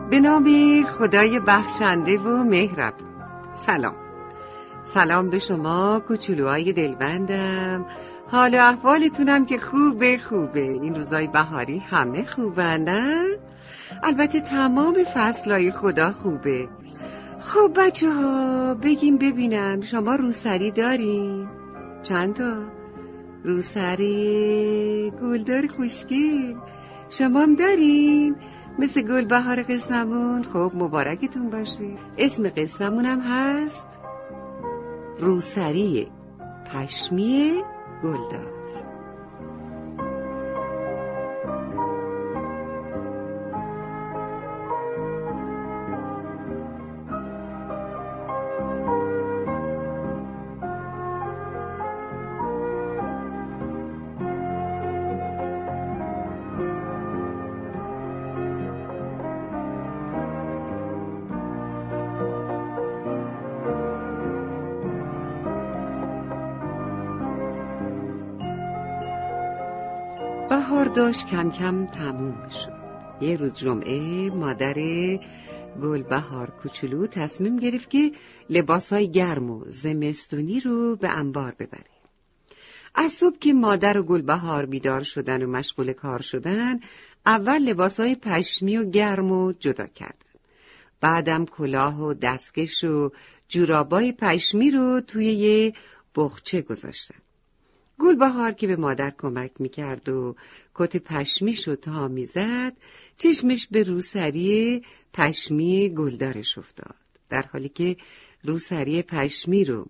به نام خدای بخشنده و مهربان. سلام به شما کوچولوهای دلبندم. حال و احوالتونم که خوبه. این روزای بهاری همه خوبن نه؟ البته تمام فصلای خدا خوبه. خب بچه ها بگیم ببینم شما روسری دارین؟ چند تا؟ روسری گلدار خوشگل شما هم دارین؟ مثل گل بهار قصه‌مون. خب مبارکتون باشه. اسم قصه‌مون هم هست روسری پشمی گلدار. بهار داشت کم کم تموم میشد. یه روز جمعه مادر گلبهار کوچولو تصمیم گرفت که لباسای گرم و زمستونی رو به انبار ببره. از صبح که مادر و گلبهار بیدار شدن و مشغول کار شدن، اول لباسای پشمی و گرم و جدا کردن. بعدم کلاه و دستکش و جورابای پشمی رو توی یه بخچه گذاشتن. گلبهار که به مادر کمک میکرد و کت پشمیشو تا میزد، چشمش به روسری پشمی گلدارش افتاد. در حالی که روسری پشمی رو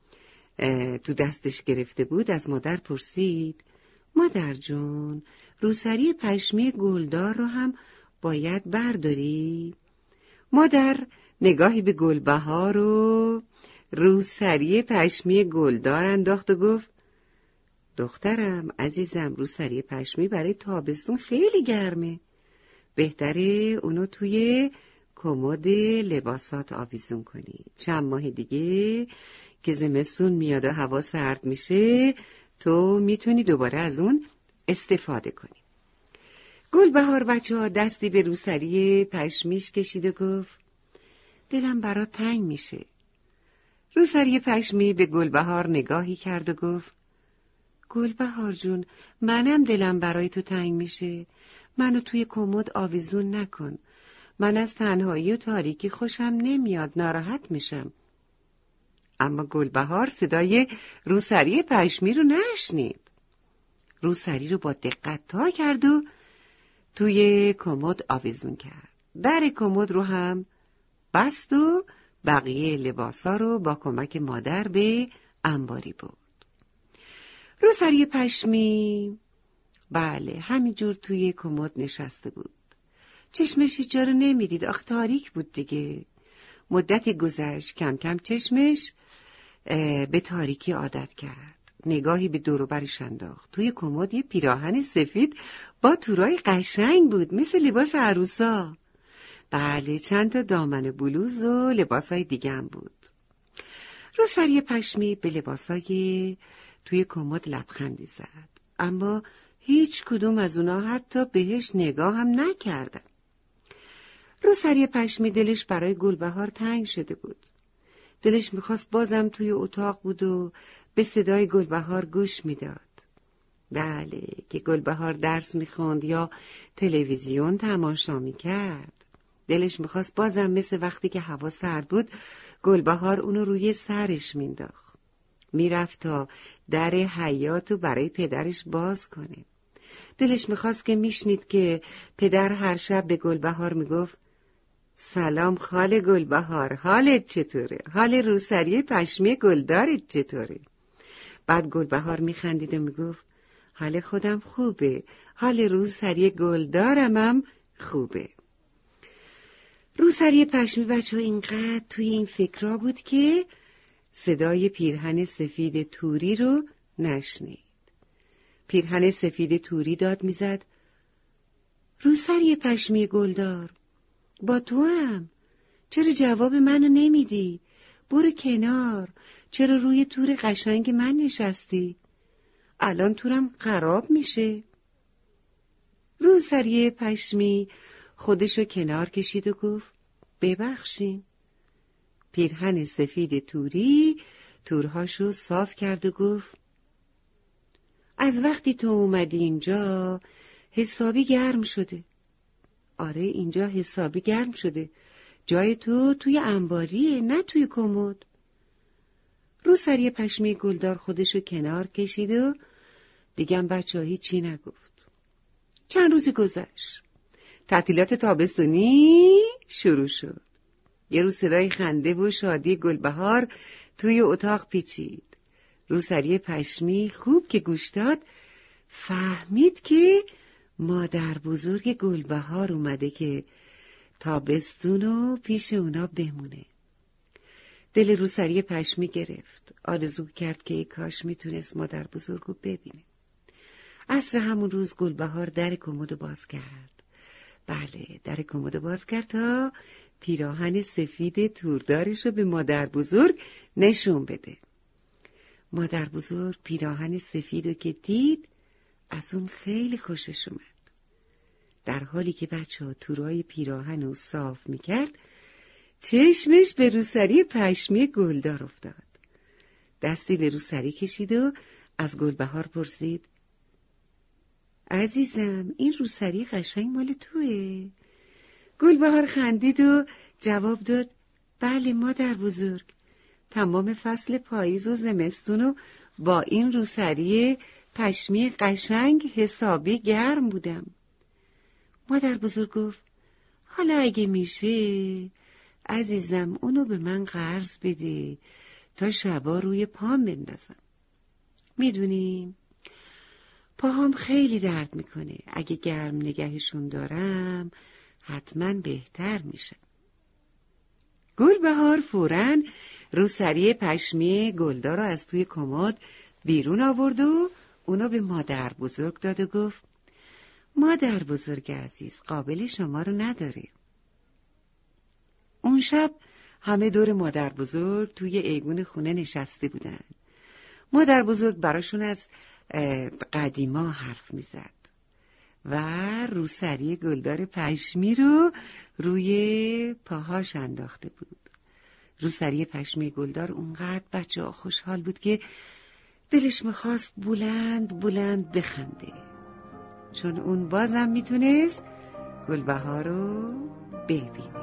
تو دستش گرفته بود، از مادر پرسید: مادر جون، روسری پشمی گلدار رو هم باید برداری؟ مادر نگاهی به گلبهار و روسری پشمی گلدار انداخت و گفت: دخترم عزیزم، روسری پشمی برای تابستون خیلی گرمه. بهتره اونو توی کمد لباسات آویزون کنی. چند ماه دیگه که زمستون میاد و هوا سرد میشه، تو میتونی دوباره از اون استفاده کنی. گلبهار بچه‌ها دستی به روسری پشمیش کشید و گفت: دلم برات تنگ میشه. روسری پشمی به گلبهار نگاهی کرد و گفت: گلبهار جون، منم دلم برای تو تنگ میشه. منو توی کمد آویزون نکن. من از تنهایی و تاریکی خوشم نمیاد، ناراحت میشم. اما گلبهار صدای روسری پشمی رو نشنید. روسری رو با دقت تا کرد و توی کمد آویزون کرد. در کمد رو هم بست و بقیه لباسا رو با کمک مادر به انباری برد. روسری پشمی بله همینجور توی کمد نشسته بود. چشمش هیچ جا رو نمیدید، آخه تاریک بود دیگه. مدتی گذشت، کم کم چشمش به تاریکی عادت کرد. نگاهی به دور و برش انداخت. توی کمد یه پیراهن سفید با تورای قشنگ بود، مثل لباس عروسا. بله، چند تا دامن بلوز و لباسای دیگه هم بود. روسری پشمی به لباسای توی کمد لبخندی زد، اما هیچ کدوم از اونا حتی بهش نگاه هم نکردن. روسری پشمی دلش برای گلبهار تنگ شده بود. دلش میخواست بازم توی اتاق بود و به صدای گلبهار گوش میداد. بله، که گلبهار درس میخوند یا تلویزیون تماشا میکرد. دلش میخواست بازم مثل وقتی که هوا سرد بود گلبهار اونو روی سرش مینداخت. میرفت تا در حیاطو برای پدرش باز کنه. دلش میخواست که میشنید که پدر هر شب به گلبهار میگفت: سلام خاله گلبهار، حالت چطوره؟ حال روسری پشمی گلدارت چطوره؟ بعد گلبهار میخندید و میگفت: حال خودم خوبه، حال روسری گلدارم هم خوبه. روسری پشمی بچه ها اینقدر توی این فکرها بود که صدای پیرهن سفید توری رو نشنید. پیرهن سفید توری داد میزد: روسری پشمی گلدار، با تو هم. چرا جواب منو نمیدی؟ برو کنار. چرا روی تور قشنگ من نشستی؟ الان تورم خراب میشه. روسری پشمی خودشو کنار کشید و گفت ببخشین. پیرهن سفید توری تورهاشو صاف کرد و گفت از وقتی تو اومدی اینجا حسابی گرم شده. آره اینجا حسابی گرم شده. جای تو توی انباریه، نه توی کمد. روسری پشمی گلدار خودشو کنار کشید و دیگم بچه ها هیچی نگفت. چند روزی گذشت. تعطیلات تابستونی شروع شد. یه روز صدای خنده و شادی گلبهار توی اتاق پیچید. روسری پشمی خوب که گوش داد فهمید که مادر بزرگ گلبهار اومده که تابستونو پیش اونا بمونه. دل روسری پشمی گرفت. آرزو کرد که ای کاش میتونست مادر بزرگو ببینه. عصر همون روز گلبهار در کمد باز کرد. بله، در کمد باز کرد تا پیراهن سفید توردارش رو به مادر بزرگ نشون بده. مادر بزرگ پیراهن سفید رو که دید از اون خیلی خوشش اومد. در حالی که بچه ها تورای پیراهن رو صاف میکرد چشمش به روسری پشمی گلدار افتاد. دستی به روسری کشید و از گلبهار پرسید عزیزم این روسری قشنگ مال توئه؟ گلبهار خندید و جواب داد بله مادر بزرگ، تمام فصل پاییز و زمستون رو با این روسری پشمی قشنگ حسابی گرم بودم. مادر بزرگ گفت حالا اگه میشه عزیزم اونو به من قرض بده تا شبا روی پام بندازم. میدونی پاهام خیلی درد میکنه، اگه گرم نگهشون دارم حتما بهتر میشه. گلبهار فوراً روسری پشمی گلدار رو از توی کمد بیرون آورد و اونو به مادر بزرگ داد و گفت مادر بزرگ عزیز قابل شما رو نداره. اون شب همه دور مادر بزرگ توی ایوون خونه نشسته بودن. مادر بزرگ براشون از قدیما حرف میزد و روسری گلدار پشمی رو روی پاهاش انداخته بود. روسری پشمی گلدار اونقدر بچه ها خوشحال بود که دلش میخواست بلند بلند بخنده، چون اون بازم میتونست گلبهار رو ببینه.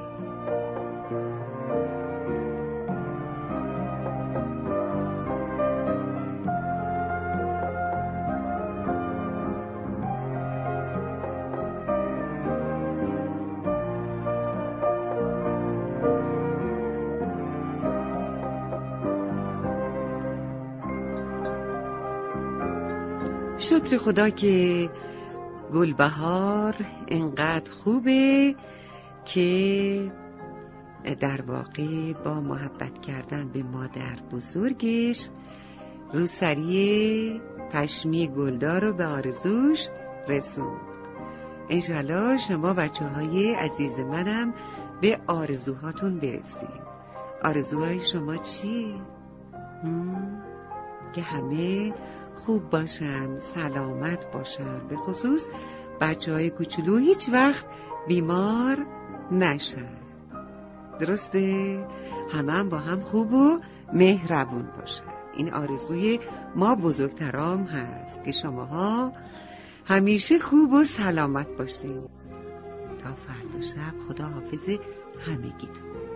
شکر خدا که گلبهار انقدر خوبه که در واقع با محبت کردن به مادر بزرگش روسری پشمی گلدار رو به آرزوش رسوند. انشالله شما بچه های عزیز منم به آرزوهاتون برسید. آرزوهای شما چیه؟ که همه خوب باشن، سلامت باشن، به خصوص بچه‌های کوچولو هیچ وقت بیمار نشن. درسته؟ همه با هم خوب و مهربون باشن. این آرزوی ما بزرگترام هست که شماها همیشه خوب و سلامت باشین. تا فردا شب خدا حافظ همگیتون.